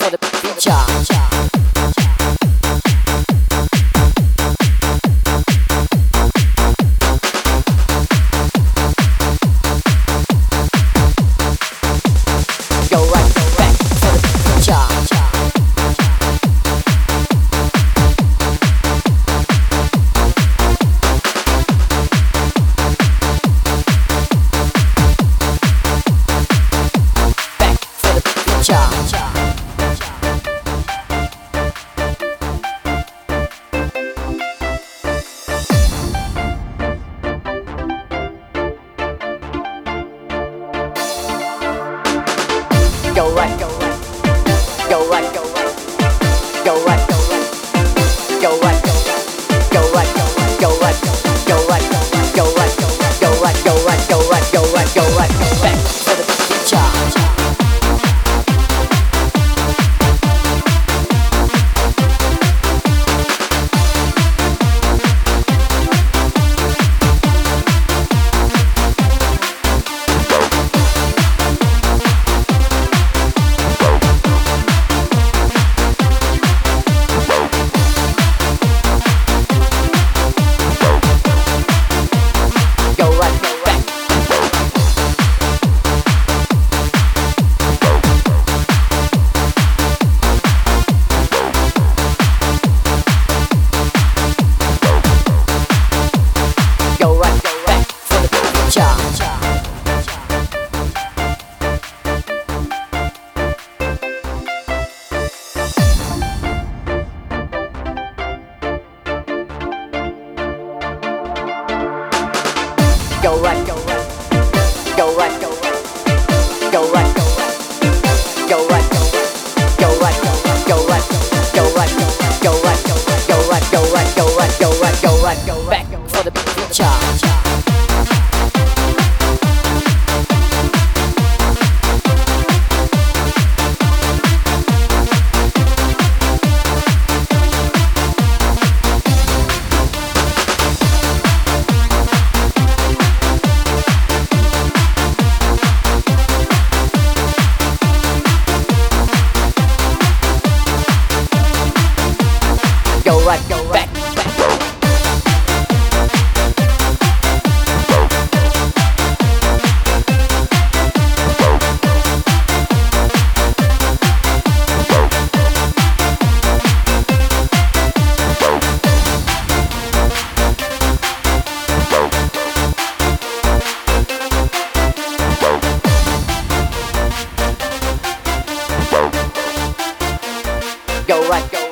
for the future. Go right, go back for the future. Go right, go right, go right, go right, go right, go right, go right, go right, go right, go right, go right, go right, go right, go right, go right, go right, go back for the future. Go right, go right, go right, go right, go right, go right, go right, go right, go right, go right, go right, go right, go right, go right, go right, go right, back for the future. Go right, go back, back. Go right, go